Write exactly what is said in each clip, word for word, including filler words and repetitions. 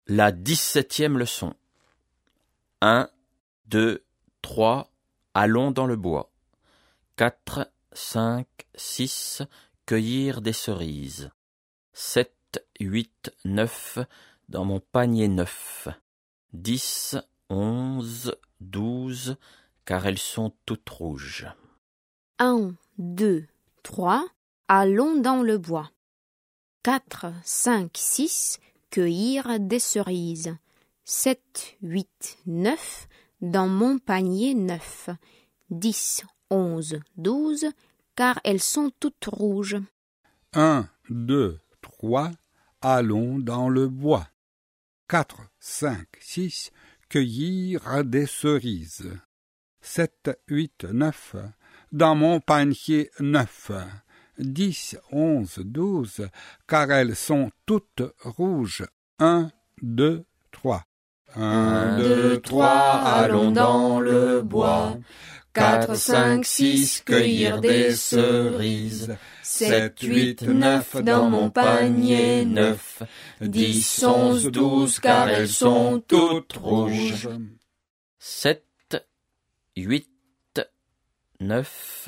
La dix-septième leçon. un, deux, trois, allons dans le bois. quatre, cinq, six, cueillir des cerises. sept, huit, neuf, dans mon panier neuf. dix, onze, douze, car elles sont toutes rouges. un, deux, trois, allons dans le bois. quatre, cinq, six, cueillir des cerises. sept, huit, neuf, dans mon panier neuf. dix, onze, douze, car elles sont toutes rouges. un, deux, trois, allons dans le bois. quatre, cinq, six, cueillir des cerises. sept, huit, neuf, dans mon panier neuf. dix, onze, douze, car elles sont toutes rouges. un, deux, trois. un, deux, trois, allons dans le bois. quatre, cinq, six, cueillir des cerises. sept, huit, neuf, dans mon panier neuf. dix, onze, douze, car elles sont toutes rouges. sept, huit, neuf,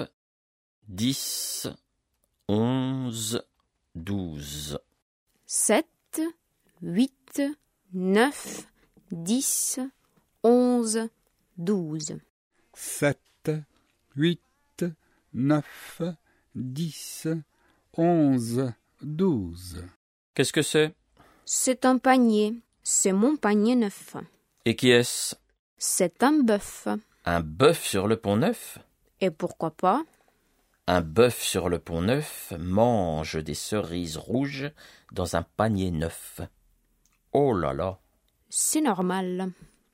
dix, onze, douze. sept, huit, neuf, dix, onze, douze. sept, huit, neuf, dix, onze, douze. Qu'est-ce que c'est? C'est un panier. C'est mon panier neuf. Et qui est-ce? C'est un bœuf. Un bœuf sur le pont neuf? Et pourquoi pas? Un bœuf sur le pont neuf mange des cerises rouges dans un panier neuf. Oh là là! C'est normal.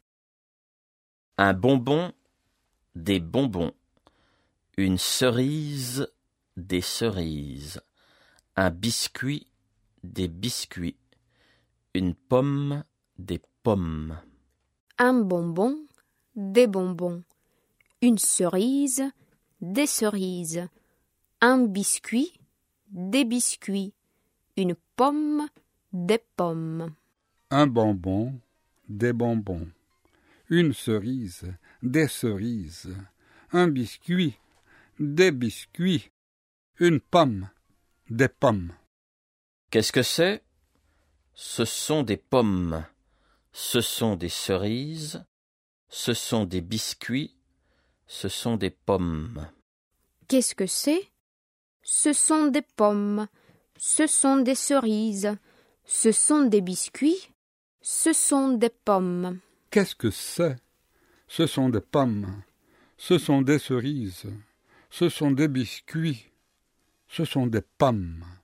Un bonbon, des bonbons. Une cerise, des cerises. Un biscuit, des biscuits. Une pomme, des pommes. Un bonbon, des bonbons. Une cerise, des cerises. Un biscuit, des biscuits. Une pomme, des pommes. Un bonbon, des bonbons. Une cerise, des cerises. Un biscuit, des biscuits. Une pomme, des pommes. Qu'est-ce que c'est? Ce sont des pommes. Ce sont des cerises. Ce sont des biscuits. Ce sont des pommes. Qu'est-ce que c'est? Ce sont des pommes. Ce sont des cerises. Ce sont des biscuits. Ce sont des pommes. Qu'est-ce que c'est? Ce sont des pommes. Ce sont des cerises. Ce sont des biscuits. Ce sont des pommes.